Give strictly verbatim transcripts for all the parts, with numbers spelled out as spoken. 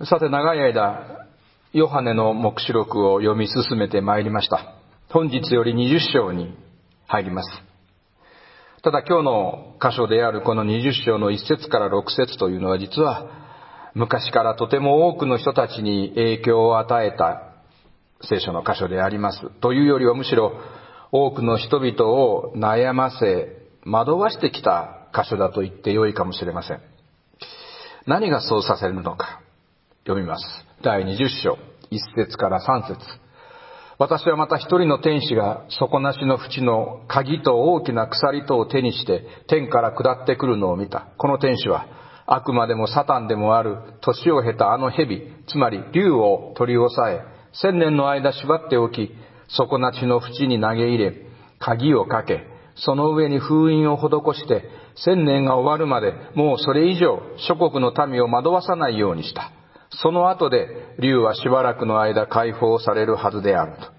さて、長い間ヨハネの黙示録を読み進めてまいりました。本日よりにじゅっ章に入ります。ただ今日の箇所であるこのにじゅっ章のいっ節からろく節というのは、実は昔からとても多くの人たちに影響を与えた聖書の箇所であります。というよりはむしろ多くの人々を悩ませ惑わしてきた箇所だと言ってよいかもしれません。何がそうさせるのか読みます。だいにじゅっ章いっ節からさん節。私はまた一人の天使が底なしの淵の鍵と大きな鎖とを手にして天から下ってくるのを見た。この天使は悪魔でもサタンでもある年を経たあの蛇、つまり竜を取り押さえ、千年の間縛っておき、底なしの淵に投げ入れ、鍵をかけ、その上に封印を施して、千年が終わるまでもうそれ以上諸国の民を惑わさないようにした。その後で竜はしばらくの間解放されるはずであると。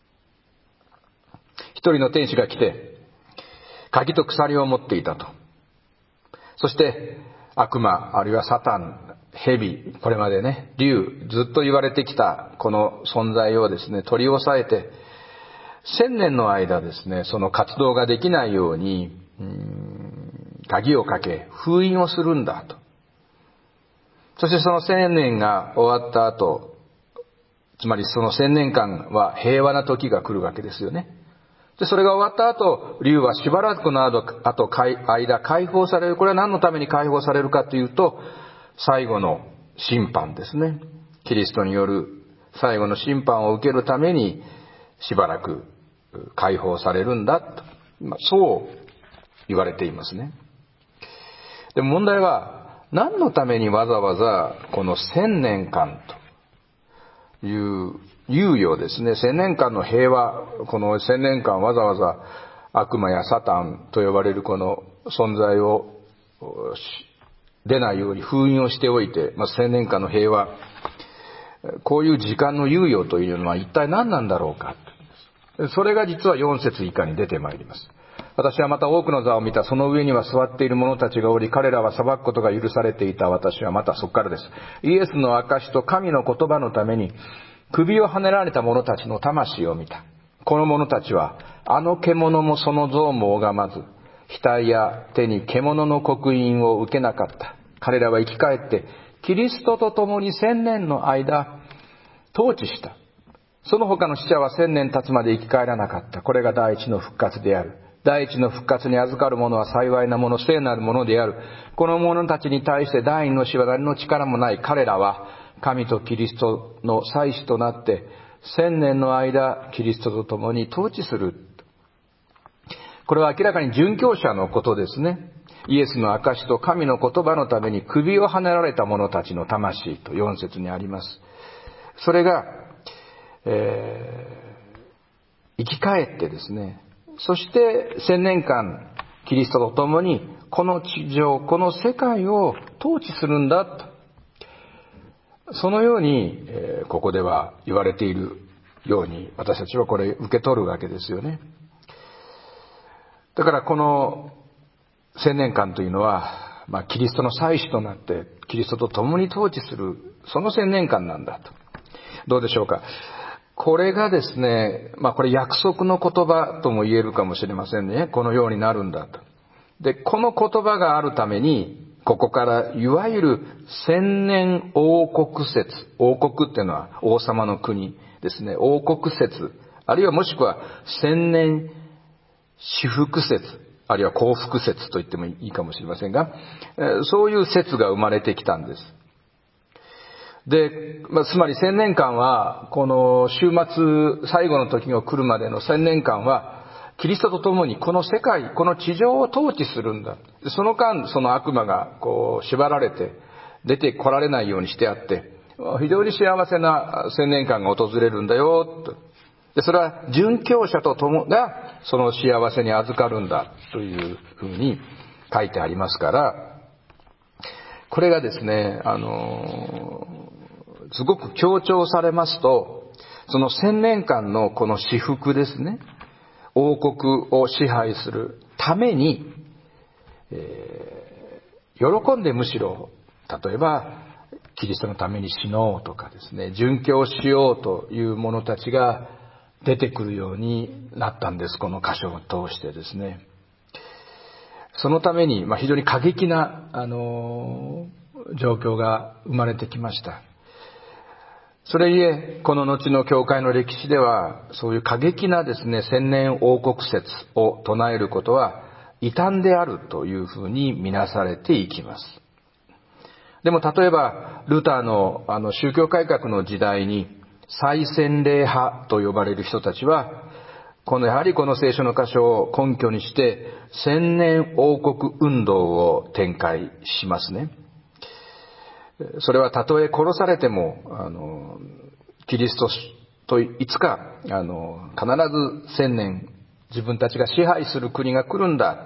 一人の天使が来て鍵と鎖を持っていたと。そして悪魔あるいはサタン、蛇、これまでね、竜、ずっと言われてきたこの存在をですね、取り押さえて千年の間ですね、その活動ができないようにうーん鍵をかけ封印をするんだと。そしてその千年が終わった後、つまりその千年間は平和な時が来るわけですよね。で、それが終わった後、竜はしばらくの後、間解放される。これは何のために解放されるかというと、最後の審判ですね。キリストによる最後の審判を受けるためにしばらく解放されるんだと、まあ、そう言われていますね。でも問題は、何のためにわざわざこの千年間という猶予ですね、千年間の平和、この千年間わざわざ悪魔やサタンと呼ばれるこの存在を出ないように封印をしておいて、まあ、千年間の平和、こういう時間の猶予というのは一体何なんだろうか。それが実はよん節以下に出てまいります。私はまた多くの座を見た。その上には座っている者たちがおり、彼らは裁くことが許されていた。私はまたそこからです。イエスの証と神の言葉のために首をはねられた者たちの魂を見た。この者たちはあの獣もその像も拝まず、額や手に獣の刻印を受けなかった。彼らは生き返ってキリストと共に千年の間統治した。その他の死者は千年経つまで生き返らなかった。これが第一の復活である。第一の復活に預かる者は幸いなもの、聖なるものである。この者たちに対して第二の死は誰の力もない。彼らは神とキリストの祭司となって千年の間キリストと共に統治する。これは明らかに殉教者のことですね。イエスの証と神の言葉のために首をはねられた者たちの魂とよん節にあります。それが、えー、生き返ってですね、そして千年間キリストと共にこの地上、この世界を統治するんだと、そのように、えー、ここでは言われているように私たちはこれ受け取るわけですよね。だからこの千年間というのは、まあ、キリストの祭司となってキリストと共に統治する、その千年間なんだと。どうでしょうか。これがですね、まあこれ約束の言葉とも言えるかもしれませんね。このようになるんだと。で、この言葉があるために、ここからいわゆる千年王国説、王国っていうのは王様の国ですね。王国説、あるいはもしくは千年至福説、あるいは幸福説と言ってもいいかもしれませんが、そういう説が生まれてきたんです。で、まあ、つまり千年間は、この終末、最後の時が来るまでの千年間は、キリストと共にこの世界、この地上を統治するんだ。その間、その悪魔がこう縛られて、出てこられないようにしてあって、非常に幸せな千年間が訪れるんだよ、と。で、それは殉教者と共が、その幸せに預かるんだ、というふうに書いてありますから、これがですね、あの、すごく強調されますと、その千年間のこの至福ですね、王国を支配するために、えー、喜んでむしろ、例えばキリストのために死のうとかですね、殉教しようという者たちが出てくるようになったんです。この箇所を通してですね。そのために、まあ、非常に過激な、あのー、状況が生まれてきました。それゆえ、この後の教会の歴史では、そういう過激なですね、千年王国説を唱えることは異端であるというふうに見なされていきます。でも例えば、ルターのあの宗教改革の時代に、再洗礼派と呼ばれる人たちは、このやはりこの聖書の箇所を根拠にして、千年王国運動を展開しますね。それはたとえ殺されても、あの、キリストといつか、あの、必ず千年自分たちが支配する国が来るんだ。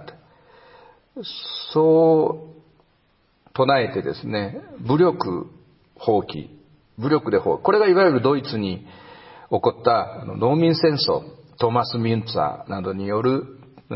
そう唱えてですね、武力放棄、武力で放棄。これがいわゆるドイツに起こった農民戦争、トーマス・ミュンツァーなどによる、うん、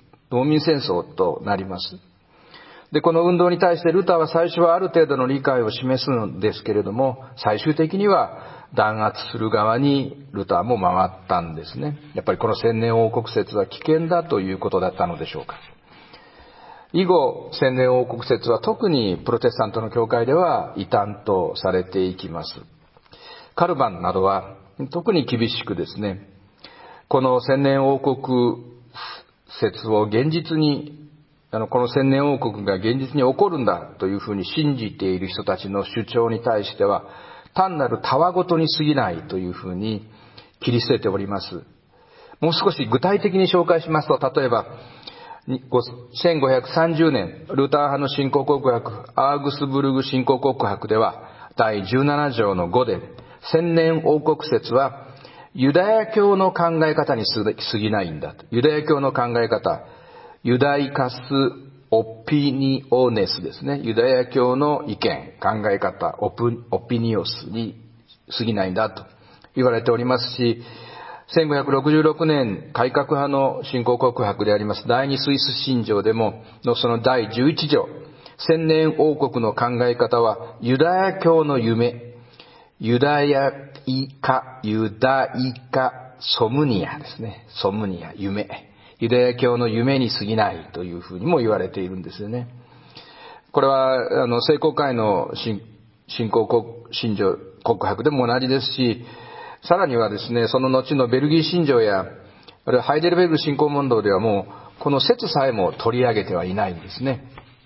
農民戦争となります。で、この運動に対してルターは最初はある程度の理解を示すのですけれども、最終的には弾圧する側にルターも回ったんですね。やっぱりこの千年王国説は危険だということだったのでしょうか。以後、千年王国説は特にプロテスタントの教会では異端とされていきます。カルバンなどは特に厳しくですね、この千年王国説を現実に、あの、この千年王国が現実に起こるんだというふうに信じている人たちの主張に対しては、単なるたわごとに過ぎないというふうに切り捨てております。もう少し具体的に紹介しますと、例えば、せんごひゃくさんじゅうねん、ルター派の信仰告白、アーグスブルグ信仰告白では、だいじゅうなな条のごで、千年王国説は、ユダヤ教の考え方に過ぎないんだと。ユダヤ教の考え方、ユダイカスオピニオネスですね。ユダヤ教の意見、考え方、オプオピニオスに過ぎないんだと言われておりますし、せんごひゃくろくじゅうろくねん改革派の信仰告白であります第二スイス信条でものそのだいじゅういち条、千年王国の考え方はユダヤ教の夢、ユダヤイカ、ユダイカソムニアですね。ソムニア、夢。ユダヤ教の夢に過ぎないというふうにも言われているんですよね。これは、あの、聖公会の信仰信条告白でも同じですし、さらにはですね、その後のベルギー信条や、あるいはハイデルベルグ信仰問答ではもう、この説さえも取り上げてはいないんですね。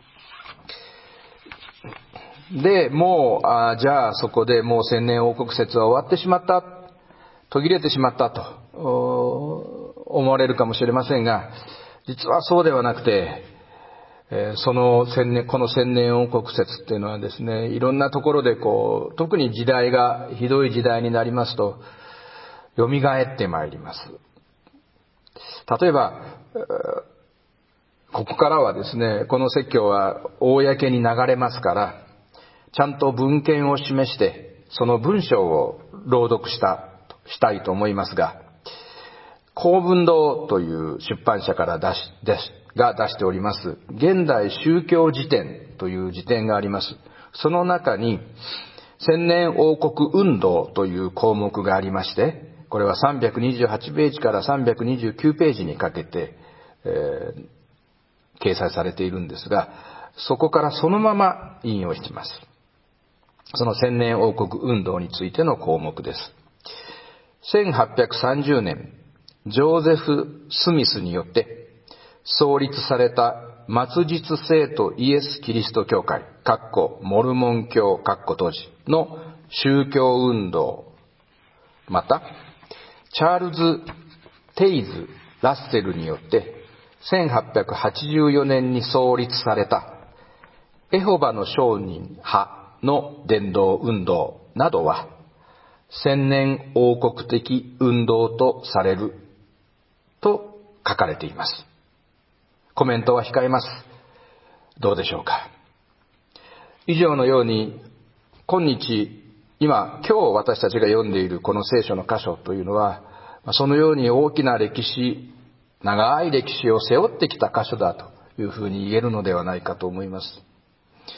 で、もう、あじゃあそこでもう千年王国説は終わってしまった、途切れてしまったと思われるかもしれませんが、実はそうではなくて、えー、その千年、この千年王国説っていうのはですね、いろんなところでこう、特に時代がひどい時代になりますと、蘇ってまいります。例えば、ここからはですね、この説教は公に流れますから、ちゃんと文献を示して、その文章を朗読した、したいと思いますが、公文堂という出版社から出し、出し、が出しております、現代宗教辞典という辞典があります。その中に、千年王国運動という項目がありまして、これはさんびゃくにじゅうはちページからさんびゃくにじゅうきゅうページにかけて、えー、掲載されているんですが、そこからそのまま引用します。その千年王国運動についての項目です。せんはっぴゃくさんじゅうねん、ジョーゼフ・スミスによって創立された末日聖徒イエス・キリスト教会、かっこモルモン教、かっこ閉じの宗教運動、また、チャールズ・テイズ・ラッセルによってせんはっぴゃくはちじゅうよねんに創立されたエホバの証人派の伝道運動などは千年王国的運動とされると書かれています。コメントは控えます。どうでしょうか。以上のように今日、今、今日私たちが読んでいるこの聖書の箇所というのは、そのように大きな歴史、長い歴史を背負ってきた箇所だというふうに言えるのではないかと思います。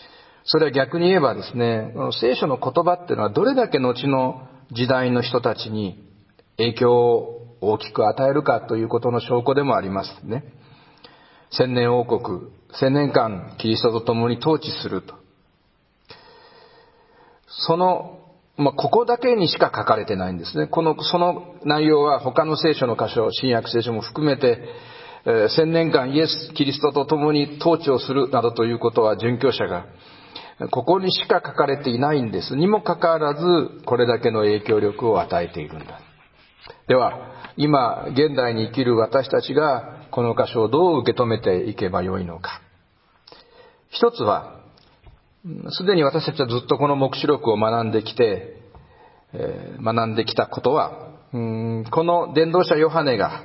それは逆に言えばですね、聖書の言葉っていうのはどれだけ後の時代の人たちに影響を大きく与えるかということの証拠でもありますね。千年王国、千年間キリストと共に統治すると。その、まあ、ここだけにしか書かれてないんですね。この、その内容は他の聖書の箇所、新約聖書も含めて、えー、千年間イエス・キリストと共に統治をするなどということは殉教者が、ここにしか書かれていないんです。にもかかわらず、これだけの影響力を与えているんだ。では、今、現代に生きる私たちが、この箇所をどう受け止めていけばよいのか。一つは、すでに私たちはずっとこの黙示録を学んできて、えー、学んできたことは、うーんこの伝道者ヨハネが、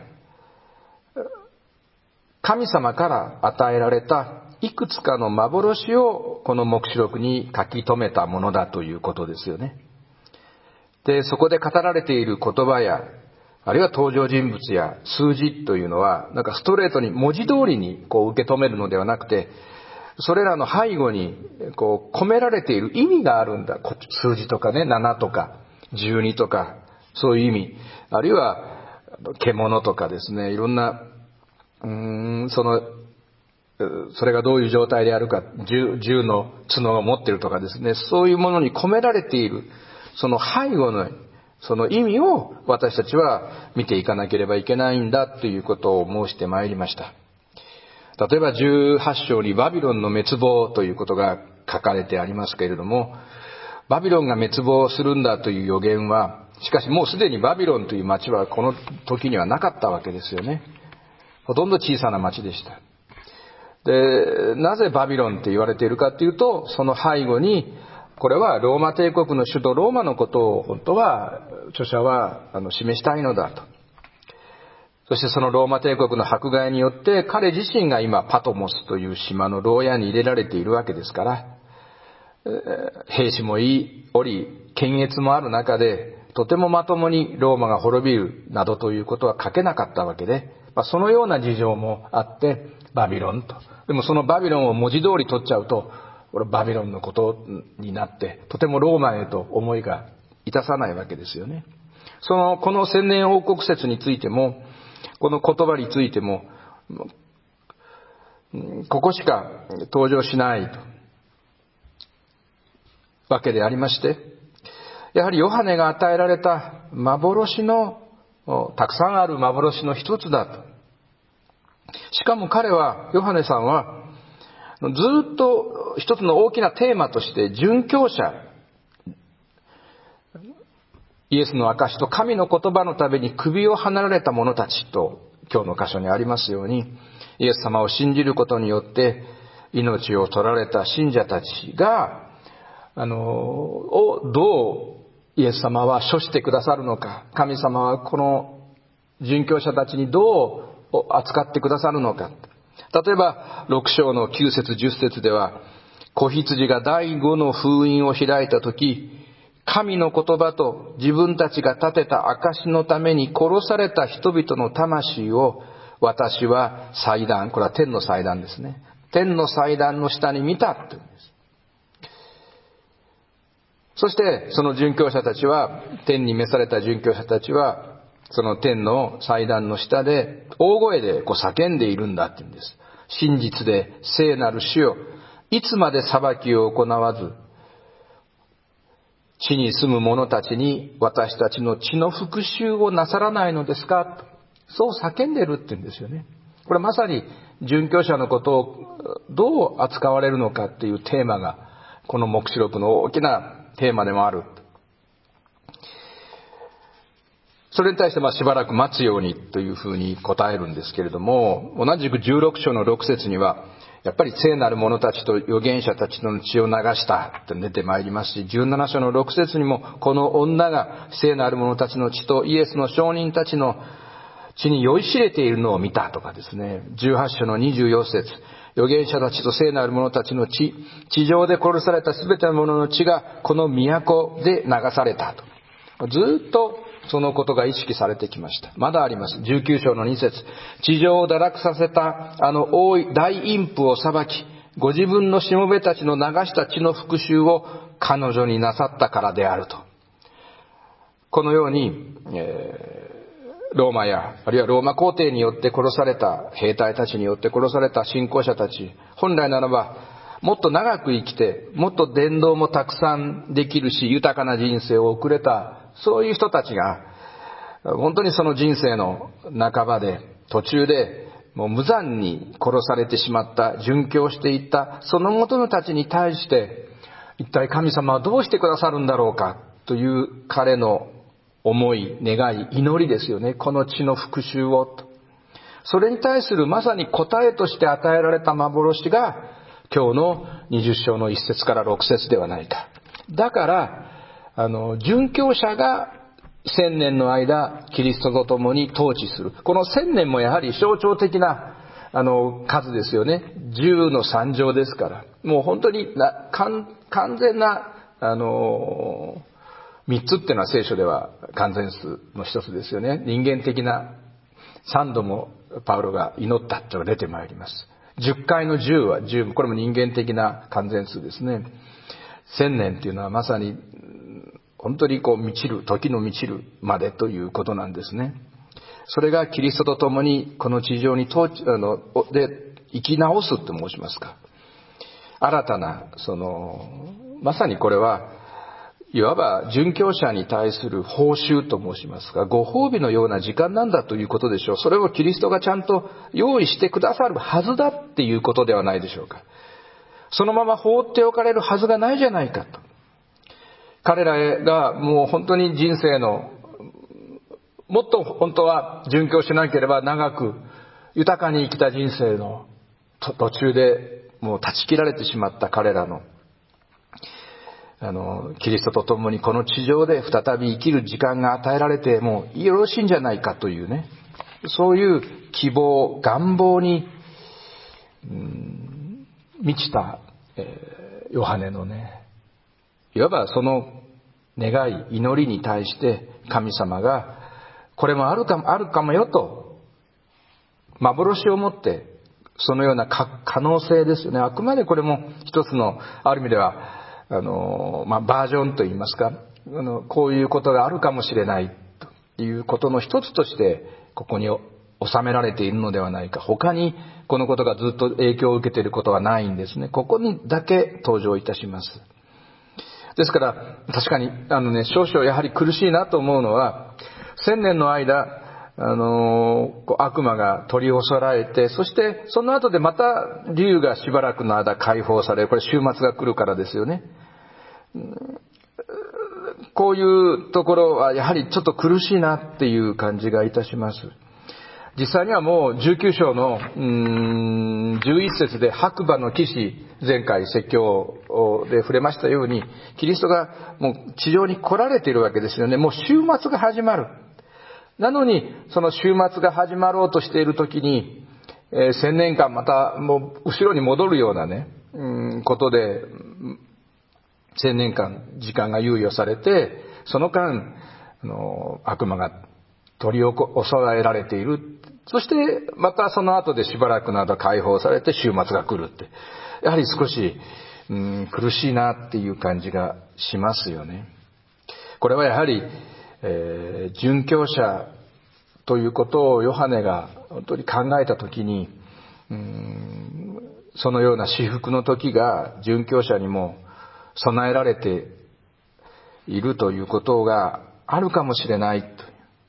神様から与えられたいくつかの幻をこの黙示録に書き留めたものだということですよね。で、そこで語られている言葉や、あるいは登場人物や数字というのは、なんかストレートに文字通りにこう受け止めるのではなくて、それらの背後にこう込められている意味があるんだ。数字とかね、ななとかじゅうにとか、そういう意味。あるいは獣とかですね、いろんな、うーん、その、それがどういう状態であるか、銃、銃の角を持っているとかですね、そういうものに込められている、その背後の、その意味を私たちは見ていかなければいけないんだということを申してまいりました。例えばじゅうはち章にバビロンの滅亡ということが書かれてありますけれども、バビロンが滅亡するんだという予言は、しかしもうすでにバビロンという町はこの時にはなかったわけですよね。ほとんど小さな町でした。で、なぜバビロンって言われているかというと、その背後に、これはローマ帝国の首都ローマのことを本当は著者はあの示したいのだと。そしてそのローマ帝国の迫害によって彼自身が今パトモスという島の牢屋に入れられているわけですから、兵士もいおり検閲もある中でとてもまともにローマが滅びるなどということは書けなかったわけで、まあ、そのような事情もあってバビロンと。でもそのバビロンを文字通り取っちゃうと、これバビロンのことになってとてもローマへと思いがいたさないわけですよね。そのこの千年王国説についても、この言葉についてもここしか登場しないとわけでありまして、やはりヨハネが与えられた幻のたくさんある幻の一つだと。しかも彼は、ヨハネさんはずっと一つの大きなテーマとして殉教者、イエスの証と神の言葉のために首を離られた者たちと今日の箇所にありますように、イエス様を信じることによって命を取られた信者たちがあのをどうイエス様は処してくださるのか、神様はこの殉教者たちにどう扱ってくださるのか。例えばろく章のきゅう節じゅっ節では、子羊が第五の封印を開いたとき、神の言葉と自分たちが立てた証のために殺された人々の魂を私は祭壇、これは天の祭壇ですね。天の祭壇の下に見たというんです。そしてその殉教者たちは、天に召された殉教者たちは、その天の祭壇の下で大声でこう叫んでいるんだって言うんです。真実で聖なる主よ、いつまで裁きを行わず、地に住む者たちに私たちの血の復讐をなさらないのですかと、そう叫んでるって言うんですよね。これまさに殉教者のことをどう扱われるのかっていうテーマがこの黙示録の大きなテーマでもある。それに対してまあしばらく待つようにというふうに答えるんですけれども、同じくじゅうろく章のろく節にはやっぱり聖なる者たちと預言者たちの血を流したと出てまいりますし、じゅうなな章のろく節にもこの女が聖なる者たちの血とイエスの証人たちの血に酔いしれているのを見たとかですね、じゅうはち章のにじゅうよん節、預言者たちと聖なる者たちの血、地上で殺されたすべての者の血がこの都で流されたと、ずっとそのことが意識されてきました。まだあります。じゅうきゅう章のに節、地上を堕落させたあの大い大陰譜を裁き、 ご自分のしもべたちの流した血の復讐を彼女になさったからであると。このように、えーローマや、あるいはローマ皇帝によって殺された兵隊たちによって殺された信仰者たち、本来ならばもっと長く生きて、もっと伝道もたくさんできるし、豊かな人生を送れた、そういう人たちが本当にその人生の半ばで、途中でもう無残に殺されてしまった、殉教していったその元のたちに対して、一体神様はどうしてくださるんだろうかという彼の思い、願い、祈りですよね。この地の復讐をと。それに対するまさに答えとして与えられた幻が今日のにじゅっ章のいっ節からろく節ではないか。だからあの殉教者が千年の間キリストと共に統治する。この千年もやはり象徴的なあの数ですよね。じゅうのさん乗ですから、もう本当にな完全なあの三つっていうのは聖書では完全数の一つですよね。人間的な三度もパウロが祈ったっていうのが出てまいります。十回の十は十、これも人間的な完全数ですね。千年っていうのはまさに本当にこう満ちる、時の満ちるまでということなんですね。それがキリストと共にこの地上に統治あので生き直すって申しますか。新たなそのまさにこれはいわば殉教者に対する報酬と申しますか、ご褒美のような時間なんだということでしょう。それをキリストがちゃんと用意してくださるはずだっていうことではないでしょうか。そのまま放っておかれるはずがないじゃないかと。彼らがもう本当に人生のもっと本当は殉教しなければ長く豊かに生きた人生の途中でもう断ち切られてしまった彼らのあのキリストと共にこの地上で再び生きる時間が与えられてもよろしいんじゃないかというね、そういう希望、願望に、うん、満ちた、えー、ヨハネのね、いわばその願い、祈りに対して神様がこれもあるかも、あるかもよと幻を持ってそのような可能性ですよね。あくまでこれも一つのある意味ではあの、まあ、バージョンといいますか、あのこういうことがあるかもしれないということの一つとしてここに収められているのではないか。他にこのことがずっと影響を受けていることはないんですね。ここにだけ登場いたします。ですから確かにあのね、少々やはり苦しいなと思うのは、千年の間あの悪魔が取り押さえられて、そしてその後でまた竜がしばらくの間解放される。これ終末が来るからですよね。こういうところはやはりちょっと苦しいなっていう感じがいたします。実際にはもうじゅうきゅう章のうーんじゅういっ節で白馬の騎士、前回説教で触れましたように、キリストがもう地上に来られているわけですよね。もう終末が始まる。なのにその終末が始まろうとしている時に、えー、千年間またもう後ろに戻るようなね、うん、ことで千年間時間が猶予されて、その間あの悪魔が取り押さえられている。そしてまたその後でしばらくの間解放されて終末が来るって、やはり少し、うん、苦しいなっていう感じがしますよね。これはやはりえー、殉教者ということをヨハネが本当に考えたときに、うーんそのような至福の時が殉教者にも備えられているということがあるかもしれないという、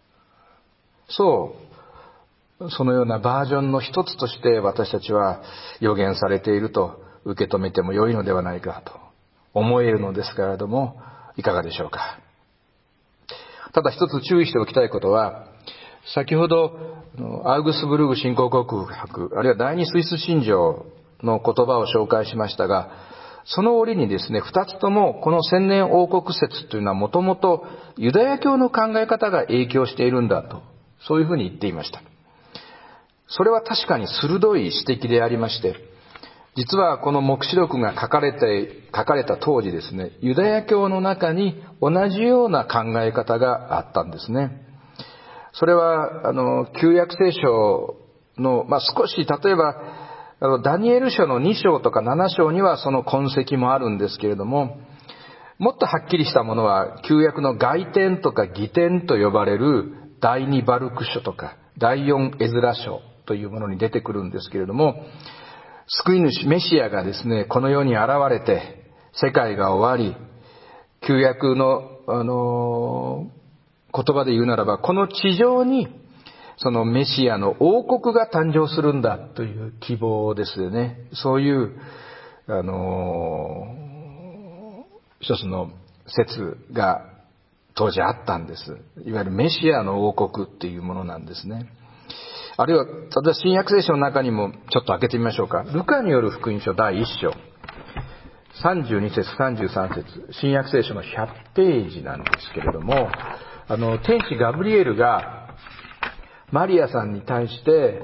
そうそのようなバージョンの一つとして私たちは予言されていると受け止めても良いのではないかと思えるのですけれども、いかがでしょうか。ただ一つ注意しておきたいことは、先ほどアウグスブルグ信仰告白、あるいは第二スイス信条の言葉を紹介しましたが、その折にですね、二つともこの千年王国説というのはもともとユダヤ教の考え方が影響しているんだと、そういうふうに言っていました。それは確かに鋭い指摘でありまして、実はこの黙示録が書かれて、書かれた当時ですね、ユダヤ教の中に同じような考え方があったんですね。それは、あの、旧約聖書の、まあ、少し、例えば、 あのダニエル書のに章とかなな章にはその痕跡もあるんですけれども、もっとはっきりしたものは旧約の外典とか義典と呼ばれる第二バルク書とか第四エズラ書というものに出てくるんですけれども、救い主メシアがですね、この世に現れて世界が終わり、旧約の、あのー、言葉で言うならば、この地上にそのメシアの王国が誕生するんだという希望ですよね。そういう、あのー、一つの説が当時あったんです。いわゆるメシアの王国っていうものなんですね。あるいは、例えば新約聖書の中にもちょっと開けてみましょうか。ルカによる福音書だいいっ章。さんじゅうに節、さんじゅうさん節。新約聖書のひゃくページなんですけれども、あの、天使ガブリエルがマリアさんに対して、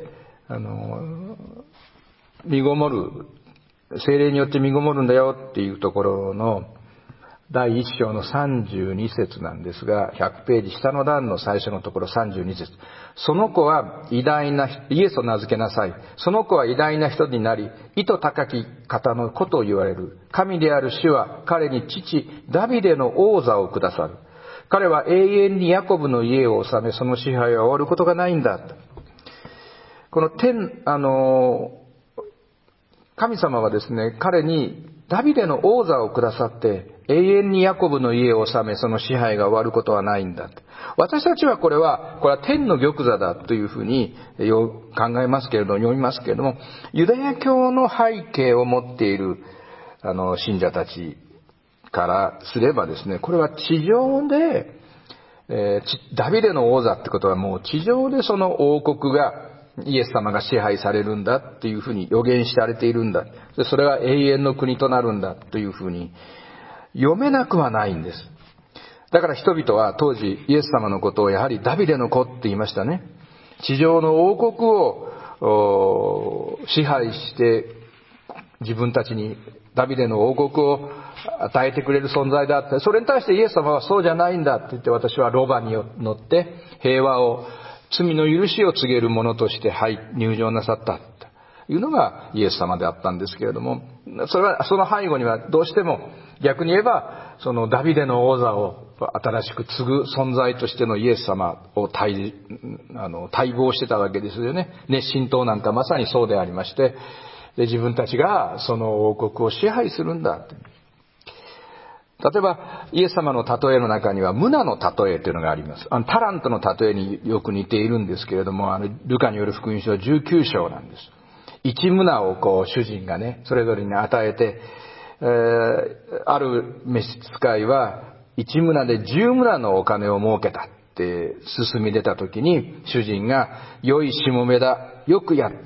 あの、身ごもる、聖霊によって身ごもるんだよっていうところのだいいっ章のさんじゅうに節なんですが、ひゃくページ下の段の最初のところさんじゅうに節。その子は偉大な、イエスを名付けなさい。その子は偉大な人になり、意図高き方の子と言われる。神である主は彼に父、ダビデの王座をくださる。彼は永遠にヤコブの家を治め、その支配は終わることがないんだ。この天、あの、神様はですね、彼にダビデの王座をくださって、永遠にヤコブの家を治め、その支配が終わることはないんだ。私たちはこれは、これは天の玉座だというふうに考えますけれども、読みますけれども、ユダヤ教の背景を持っている、あの、信者たちからすればですね、これは地上で、えー、ダビデの王座ってことはもう地上でその王国が、イエス様が支配されるんだっていうふうに予言されているんだ。それは永遠の国となるんだというふうに読めなくはないんです。だから人々は当時イエス様のことをやはりダビデの子って言いましたね。地上の王国を支配して自分たちにダビデの王国を与えてくれる存在だって、それに対してイエス様はそうじゃないんだって言って、私はロバに乗って平和を、罪の許しを告げる者として入場なさったというのがイエス様であったんですけれども、それはその背後にはどうしても逆に言えばそのダビデの王座を新しく継ぐ存在としてのイエス様を待あの待望してたわけですよね。熱心党なんかまさにそうでありまして、で自分たちがその王国を支配するんだって。例えばイエス様の例えの中にはムナの例えというのがあります。あのタラントの例えによく似ているんですけれども、あのルカによる福音書じゅうきゅう章なんです。一ムナをこう主人がねそれぞれに与えて、えー、ある召使いは一ムナで十ムナのお金を儲けたって進み出た時に、主人が良いしもべだ、よくやった、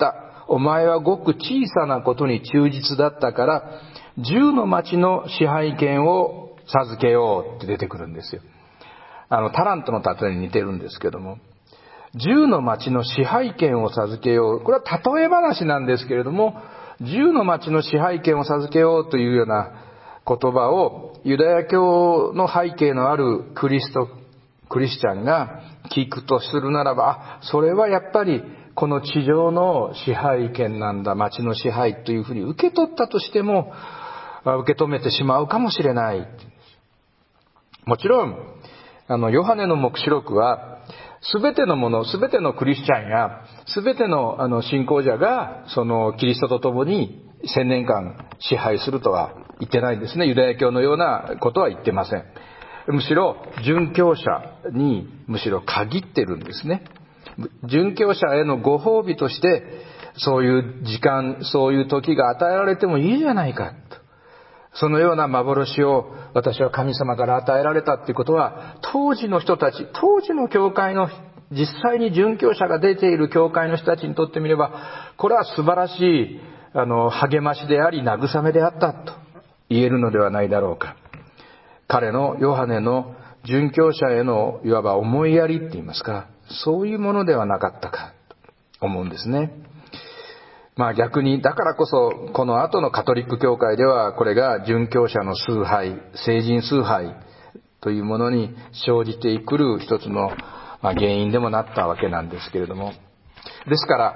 お前はごく小さなことに忠実だったから十の町の支配権を授けようって出てくるんですよ。あのタラントの例えに似てるんですけども、十の町の支配権を授けよう、これは例え話なんですけれども、十の町の支配権を授けようというような言葉をユダヤ教の背景のあるクリストクリスチャンが聞くとするならば、あ、それはやっぱりこの地上の支配権なんだ、町の支配というふうに受け取ったとしても受け止めてしまうかもしれない。もちろんあのヨハネの黙示録はすべてのもの、すべてのクリスチャンやすべてのあの信仰者がそのキリストと共に千年間支配するとは言ってないんですね。ユダヤ教のようなことは言ってません。むしろ殉教者にむしろ限ってるんですね。殉教者へのご褒美としてそういう時間、そういう時が与えられてもいいじゃないかと。そのような幻を私は神様から与えられたっていうことは、当時の人たち、当時の教会の実際に殉教者が出ている教会の人たちにとってみれば、これは素晴らしいあの励ましであり慰めであったと言えるのではないだろうか。彼のヨハネの殉教者へのいわば思いやりって言いますか、そういうものではなかったかと思うんですね。まあ逆に、だからこそこの後のカトリック教会ではこれが殉教者の崇拝、聖人崇拝というものに生じてくる一つの原因でもなったわけなんですけれども、ですから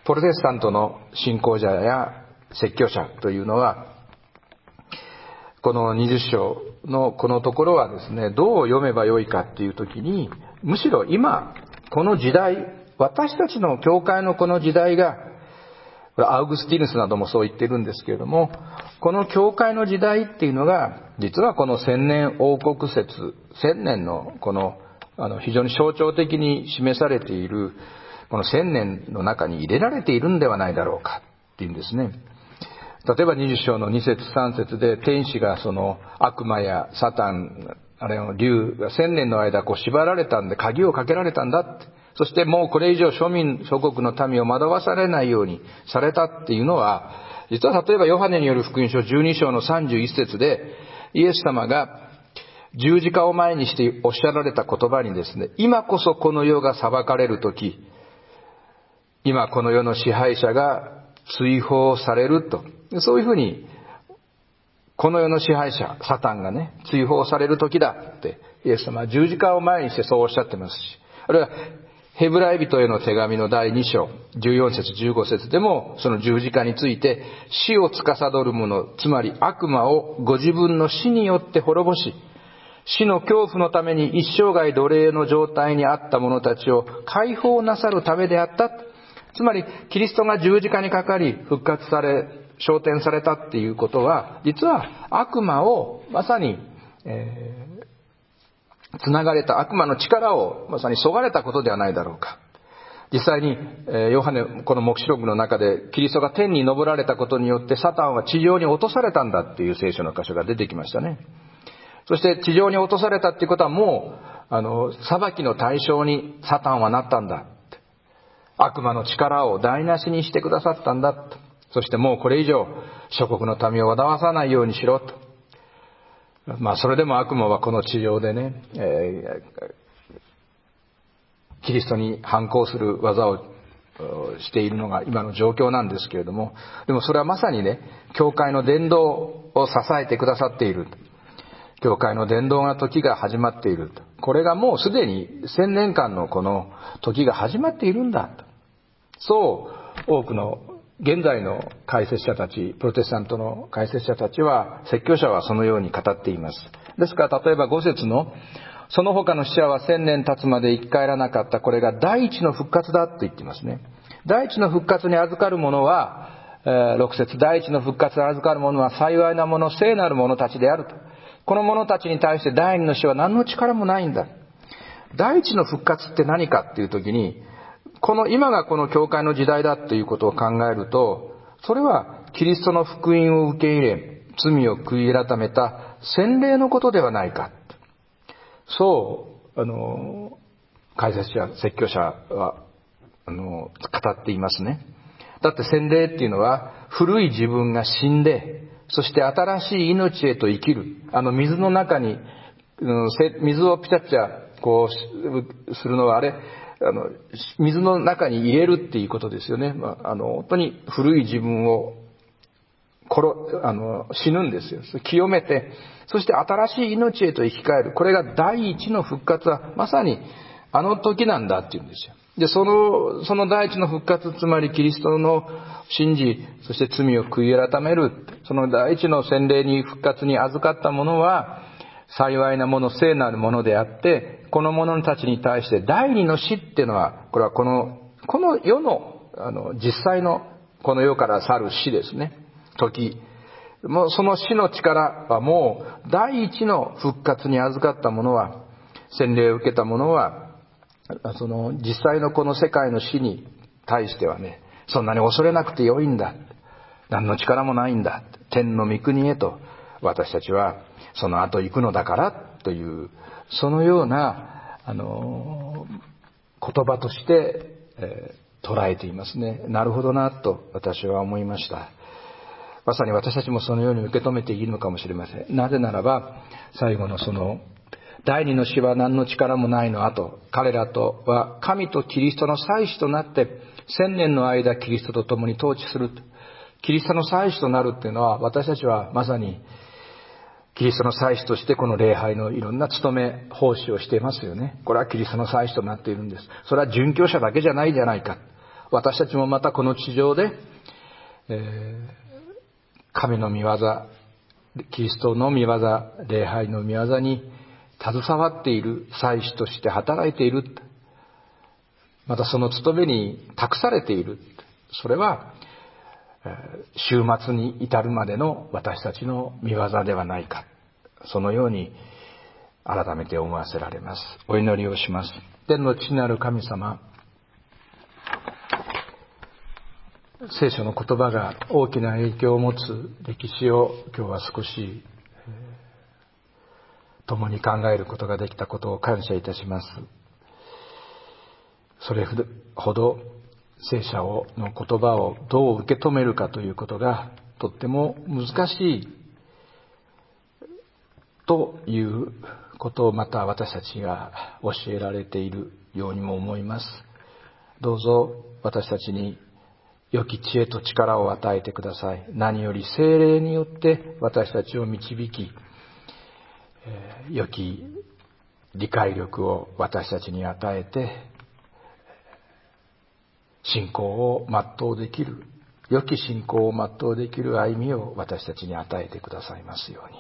プロテスタントの信仰者や説教者というのは、このにじゅっ章のこのところはですね、どう読めばよいかっていうときに、むしろ今、この時代、私たちの教会のこの時代が、これアウグスティヌスなどもそう言ってるんですけれども、この教会の時代っていうのが、実はこの千年王国説、千年のこの、あの非常に象徴的に示されている、この千年の中に入れられているんではないだろうかっていうんですね。例えばにじゅっ章のに節さん節で、天使がその悪魔やサタン、あれの竜が千年の間こう縛られたんで、鍵をかけられたんだって。そしてもうこれ以上庶民、諸国の民を惑わされないようにされたっていうのは、実は例えばヨハネによる福音書じゅうに章のさんじゅういち節で、イエス様が十字架を前にしておっしゃられた言葉にですね、今こそこの世が裁かれるとき、今この世の支配者が追放されると。そういうふうに、この世の支配者、サタンがね、追放される時だって、イエス様は十字架を前にしてそうおっしゃってますし、あるいは、ヘブライ人への手紙のだいに章、じゅうよん節じゅうご節でも、その十字架について、死を司る者、つまり悪魔をご自分の死によって滅ぼし、死の恐怖のために一生涯奴隷の状態にあった者たちを解放なさるためであった。つまり、キリストが十字架にかかり、復活され、昇天されたっていうことは、実は悪魔をまさに、えー、つながれた悪魔の力をまさにそがれたことではないだろうか。実際に、えー、ヨハネ、この黙示録の中で、キリストが天に昇られたことによって、サタンは地上に落とされたんだっていう聖書の箇所が出てきましたね。そして地上に落とされたっていうことはもう、あの、裁きの対象にサタンはなったんだ。悪魔の力を台無しにしてくださったんだと。そしてもうこれ以上諸国の民を惑わさないようにしろと。まあそれでも悪魔はこの地上でね、えー、キリストに反抗する技をしているのが今の状況なんですけれども、でもそれはまさにね、教会の伝道を支えてくださっている。教会の伝道の時が始まっていると。これがもうすでに千年間のこの時が始まっているんだと。そう多くの現在の解説者たち、プロテスタントの解説者たちは、説教者はそのように語っています。ですから例えばご節の、その他の死者は千年経つまで生き返らなかった。これが第一の復活だと言っていますね。第一の復活に預かる者は、えー、ろく節、第一の復活に預かる者は幸いな者、聖なる者たちであると。この者たちに対して第二の死は何の力もないんだ。第一の復活って何かっていうときに、この今がこの教会の時代だということを考えると、それはキリストの福音を受け入れ、罪を悔い改めた洗礼のことではないか。そう、あの、解説者、説教者は、あの、語っていますね。だって洗礼っていうのは、古い自分が死んで、そして新しい命へと生きる。あの水の中に、うん、水をピチャピチャこうするのはあれ、あの水の中に入れるっていうことですよね。まあ、あの本当に古い自分を殺あの死ぬんですよ。清めて、そして新しい命へと生き返る。これが第一の復活はまさにあの時なんだっていうんですよ。で、その、その第一の復活、つまりキリストの信じ、そして罪を悔い改める。その第一の洗礼に復活に預かった者は、幸いな者、聖なる者であって、この者たちに対して第二の死っていうのは、これはこの、この世の、あの、実際のこの世から去る死ですね。時。もうその死の力はもう、第一の復活に預かった者は、洗礼を受けた者は、その実際のこの世界の死に対してはね、そんなに恐れなくてよいんだ。何の力もないんだ。天の御国へと私たちはその後行くのだからという、そのような、あの、言葉として、えー、捉えていますね。なるほどなと私は思いました。まさに私たちもそのように受け止めているのかもしれません。なぜならば、最後のその、第二の死は何の力もないの後、彼らとは神とキリストの祭司となって千年の間キリストと共に統治する。キリストの祭司となるっていうのは、私たちはまさにキリストの祭司としてこの礼拝のいろんな務め奉仕をしていますよね。これはキリストの祭司となっているんです。それは殉教者だけじゃないじゃないか。 私たちもまたこの地上で、えー、神の御業、キリストの御業、礼拝の御業に携わっている祭司として働いている。またその務めに託されている。それは終末に至るまでの私たちの御業ではないか。そのように改めて思わせられます。お祈りをします。天の父なる神様、聖書の言葉が大きな影響を持つ歴史を今日は少し共に考えることができたことを感謝いたします。それほど聖書の言葉をどう受け止めるかということがとっても難しいということをまた私たちが教えられているようにも思います。どうぞ私たちに良き知恵と力を与えてください。何より聖霊によって私たちを導き、えー、良き理解力を私たちに与えて、信仰を全うできる、良き信仰を全うできる歩みを私たちに与えてくださいますように。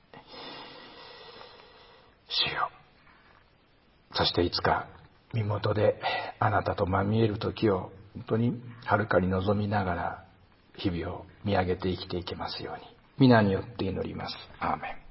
主よ、そしていつか身元であなたとまみえる時を本当にはるかに望みながら日々を見上げて生きていけますように、皆によって祈ります。アーメン。